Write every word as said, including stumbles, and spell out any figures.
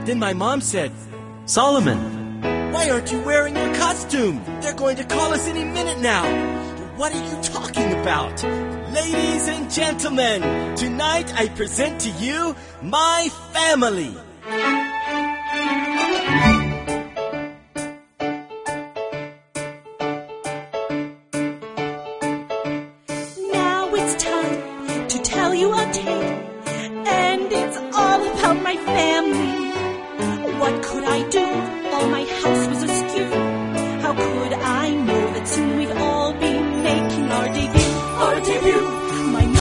Then my mom said, Solomon, "Why aren't you wearing your costume? They're going to call us any minute now." "What are you talking about?" Ladies and gentlemen, tonight I present to you my family.